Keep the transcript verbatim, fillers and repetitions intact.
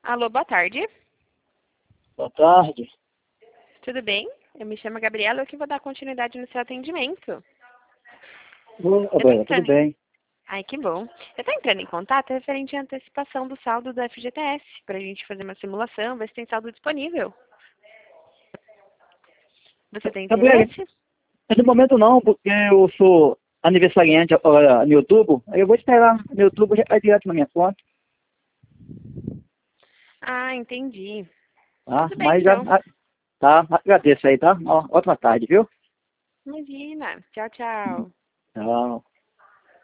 Alô, boa tarde. Boa tarde. Tudo bem? Eu me chamo Gabriela, eu que vou dar continuidade no seu atendimento. Oi, Eu tô Gabriela, tudo entrando em... bem? Ai, que bom. Eu tô entrando em contato referente à antecipação do saldo do F G T S, pra gente fazer uma simulação, ver se tem saldo disponível. Você tem Gabriela, interesse? no momento não, porque eu sou aniversariante agora no YouTube. Aí eu vou esperar no YouTube já vai direto na minha conta, Ah, entendi. tá? Tudo bem, Mas já, então. ah, tá, agradeço aí, tá? Ó, ótima tarde, viu? Imagina. Tchau, tchau. Tchau.